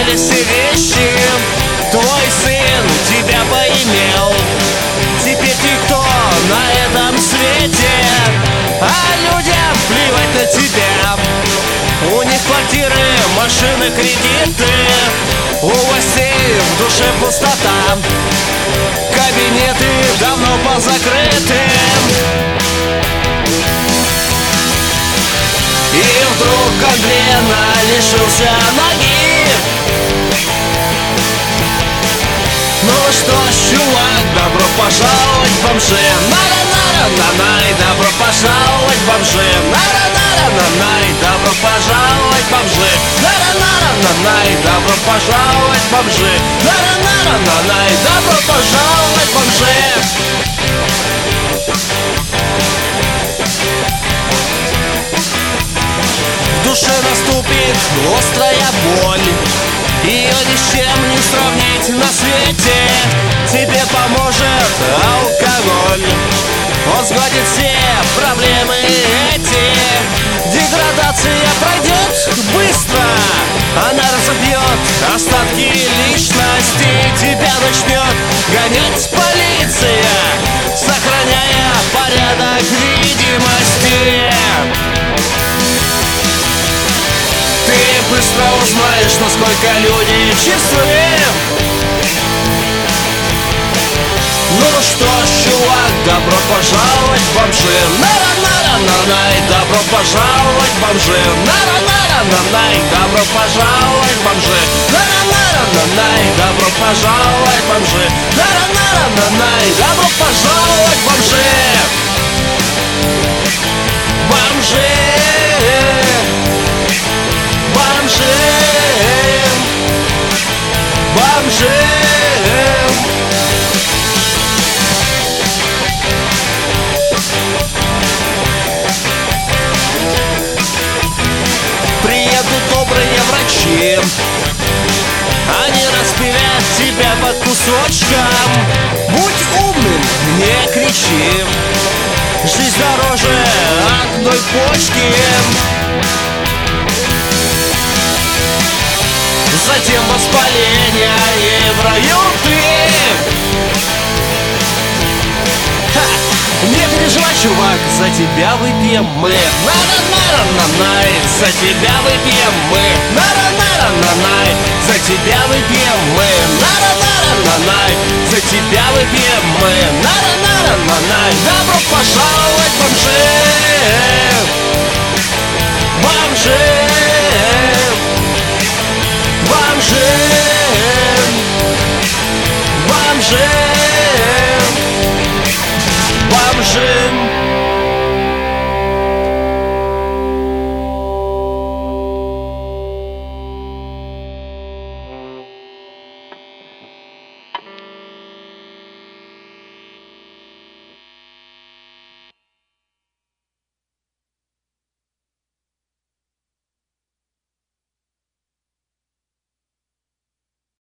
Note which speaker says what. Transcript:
Speaker 1: изменились все вещи. Твой сын тебя поимел, теперь ты кто на этом свете? А людям плевать на тебя. У них квартиры, машины, кредиты, у властей в душе пустота, кабинеты давно позакрыты. И вдруг конкретно лишился ноги. Ну что ж, чувак, добро пожаловать в бомжи. Нара-нара-нанай, добро пожаловать в бомжи. Нара-нара-нанай, добро пожаловать в бомжи. Нара-нара-нанай, добро пожаловать в бомжи. Нара-нара-нанай, добро пожаловать в бомжи. В душе наступит острая боль, ее ни с чем не сравнить на свете. Тебе поможет алкоголь, он сгладит все проблемы эти. Деградация пройдет быстро, она разобьет остатки личности. Тебя начнет гонять полиция, сохраняя порядок видимости. Ты быстро узнаешь, насколько люди честны. Ну что ж, чувак, добро пожаловать в бомжи. Нара-нара-нанай, добро пожаловать в бомжи. Нара-нара-нанай, добро пожаловать в бомжи. Нара-нара-нанай, добро пожаловать в бомжи. Нара-нара-нанай, добро пожаловать в бомжи. Бомжи. Бомжи, бомжи. Приедут добрые врачи, они распилят тебя по кусочкам. Будь умным, не кричи, жизнь дороже одной почки. Затем воспаление, и в раю ты. Не переживай, чувак, за тебя выпьем мы. Нара-нара-нанай, за тебя выпьем мы. Нара-нара-нанай, за тебя выпьем мы. Нара-нара-нанай, за тебя выпьем мы. Нара-нара-нанай, добро пожаловать в бомжи. Бомжи. Бомжи, бомжи.